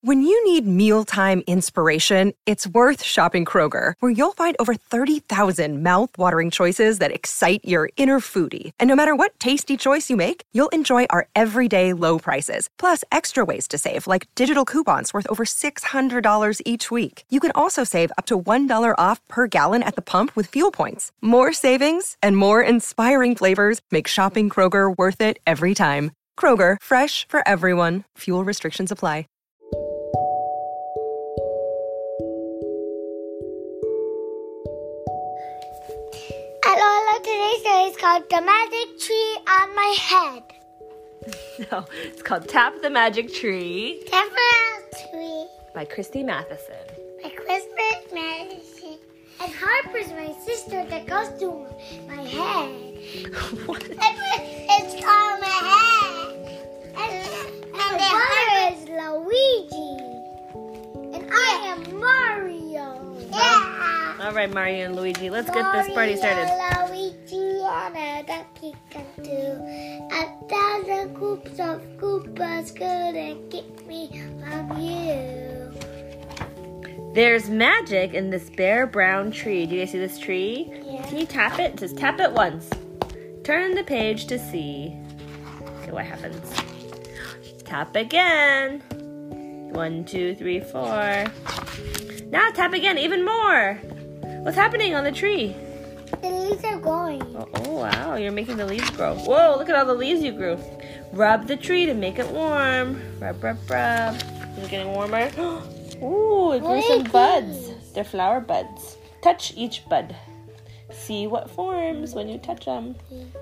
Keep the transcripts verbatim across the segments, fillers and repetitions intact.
When you need mealtime inspiration, it's worth shopping Kroger, where you'll find over thirty thousand mouth-watering choices that excite your inner foodie. And no matter what tasty choice you make, you'll enjoy our everyday low prices, plus extra ways to save, like digital coupons worth over six hundred dollars each week. You can also save up to one dollar off per gallon at the pump with fuel points. More savings and more inspiring flavors make shopping Kroger worth it every time. Kroger, fresh for everyone. Fuel restrictions apply. Hello, today's story is called The Magic Tree on My Head. No, it's called Tap the Magic Tree. Tap the Magic Tree. By Christy Matheson. By Christmas Madison. And Harper's my sister that goes to my head. What? It's called my head. And, and the brother is Luigi. And I am Mario. Yeah. All right, Mario and Luigi, let's get this party started. Mario, Luigi, on a ducky can do. A thousand scoops of Koopas couldn't keep me from you. There's magic in this bare brown tree. Do you guys see this tree? Yeah. Can you tap it? Just tap it once. Turn the page to see. Okay, what happens? Tap again. One, two, three, four. Now tap again, even more. What's happening on the tree? The leaves are growing. Oh, oh, wow, you're making the leaves grow. Whoa, look at all the leaves you grew. Rub the tree to make it warm. Rub, rub, rub. Is it getting warmer? Ooh, it grew some buds. They're flower buds. Touch each bud. See what forms when you touch them.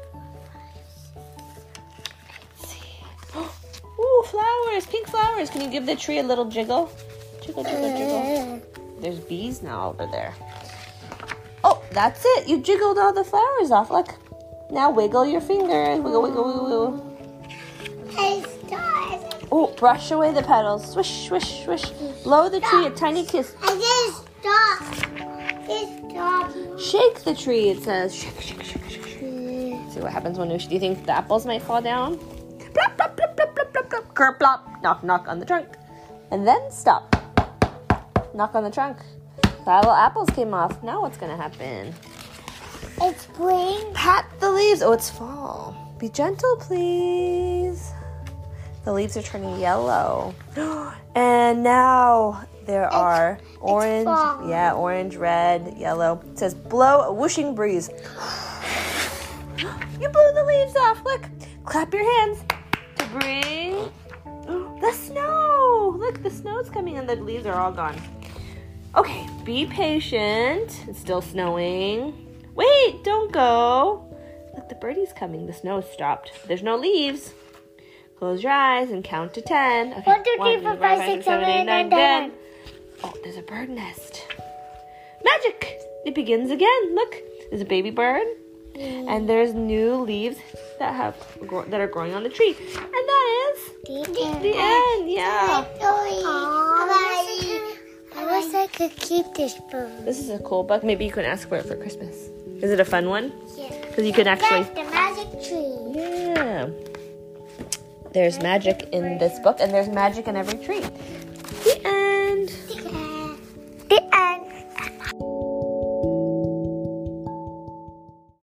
Let's see. Ooh, flowers, pink flowers. Can you give the tree a little jiggle? Jiggle, jiggle, jiggle. There's bees now over there. Oh, that's it. You jiggled all the flowers off. Look. Now wiggle your fingers. Wiggle, wiggle, wiggle, wiggle. Hey, stars. Oh, brush away the petals. Swish, swish, swish. Blow the tree a tiny kiss. I just stop. Just stop. Shake the tree, it says. Shake, shake, shake, shake, shake. See what happens when you... Do you think the apples might fall down? Plop, plop, plop, plop, plop, plop, plop. Kerplop, plop. Knock, knock on the trunk. And then stop. Knock on the trunk. The little apples came off. Now what's going to happen? It's spring. Pat the leaves. Oh, it's fall. Be gentle, please. The leaves are turning yellow. And now there are it's, orange. It's yeah, orange, red, yellow. It says blow a whooshing breeze. You blew the leaves off. Look. Clap your hands to bring the snow. Look, the snow's coming and the leaves are all gone. Okay, be patient. It's still snowing. Wait, don't go. Look, the birdie's coming. The snow's stopped. There's no leaves. Close your eyes and count to ten. Okay, one, two, three, four, five, six, seven, eight, nine, ten. Oh, there's a bird nest. Magic! It begins again. Look, there's a baby bird. Mm. And there's new leaves that have that are growing on the tree. And that is the, the end. The end, yeah. I wish I could keep this book. This is a cool book. Maybe you can ask for it for Christmas. Is it a fun one? Yeah. Because you can actually... That's the magic tree. Yeah. There's magic in this book, and there's magic in every tree.